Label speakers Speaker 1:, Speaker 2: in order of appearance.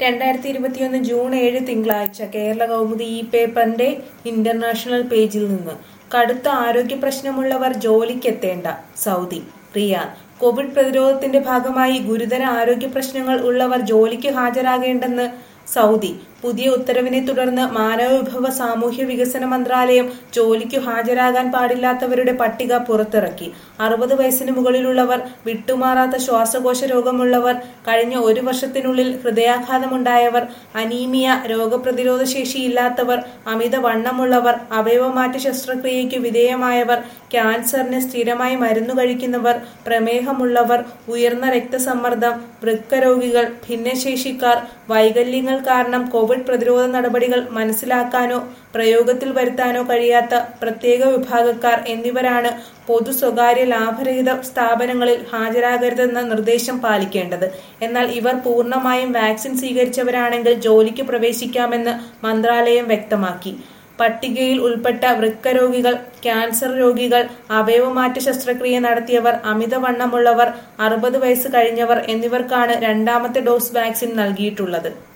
Speaker 1: 2021 June 7 തിങ്കളാഴ്ച കേരള കൗമുദി ഈ പേപ്പറിന്റെ ഇന്റർനാഷണൽ പേജിൽ നിന്ന് കടുത്ത ആരോഗ്യ പ്രശ്നമുള്ളവർ ജോലിക്കെത്തേണ്ട സൗദി റിയാദ് കോവിഡ് പ്രതിരോധത്തിന്റെ ഭാഗമായി ഗുരുതര ആരോഗ്യ പ്രശ്നങ്ങൾ ഉള്ളവർ ജോലിക്ക് ഹാജരാകേണ്ടെന്ന് സൗദി പുതിയ ഉത്തരവിനെ തുടർന്ന് മാനവവിഭവ സാമൂഹ്യ വികസന മന്ത്രാലയം ജോലിക്കു ഹാജരാകാൻ പാടില്ലാത്തവരുടെ പട്ടിക പുറത്തിറക്കി. 60 വയസ്സിന് മുകളിലുള്ളവർ, വിട്ടുമാറാത്ത ശ്വാസകോശ രോഗമുള്ളവർ, കഴിഞ്ഞ ഒരു വർഷത്തിനുള്ളിൽ ഹൃദയാഘാതമുണ്ടായവർ, അനീമിയ, രോഗപ്രതിരോധ ശേഷിയില്ലാത്തവർ, അമിതവണ്ണമുള്ളവർ, അവയവമാറ്റ ശസ്ത്രക്രിയയ്ക്ക് വിധേയമായവർ, ക്യാൻസറിന് സ്ഥിരമായി മരുന്നു കഴിക്കുന്നവർ, പ്രമേഹമുള്ളവർ, ഉയർന്ന രക്തസമ്മർദ്ദം, വൃക്കരോഗികൾ, ഭിന്നശേഷിക്കാർ, വൈകല്യങ്ങൾ കാരണം കോവിഡ് പ്രതിരോധ നടപടികൾ മനസ്സിലാക്കാനോ പ്രയോഗത്തിൽ വരുത്താനോ കഴിയാത്ത പ്രത്യേക വിഭാഗക്കാർ എന്നിവരാണ് പൊതു സ്വകാര്യ ലാഭരഹിത സ്ഥാപനങ്ങളിൽ ഹാജരാകരുതെന്ന നിർദ്ദേശം പാലിക്കേണ്ടത്. എന്നാൽ ഇവർ പൂർണ്ണമായും വാക്സിൻ സ്വീകരിച്ചവരാണെങ്കിൽ ജോലിക്ക് പ്രവേശിക്കാമെന്ന് മന്ത്രാലയം വ്യക്തമാക്കി. പട്ടികയിൽ ഉൾപ്പെട്ട വൃക്കരോഗികൾ, ക്യാൻസർ രോഗികൾ, അവയവമാറ്റ ശസ്ത്രക്രിയ നടത്തിയവർ, അമിതവണ്ണമുള്ളവർ, 60 വയസ്സ് കഴിഞ്ഞവർ എന്നിവർക്കാണ് രണ്ടാമത്തെ ഡോസ് വാക്സിൻ നൽകിയിട്ടുള്ളത്.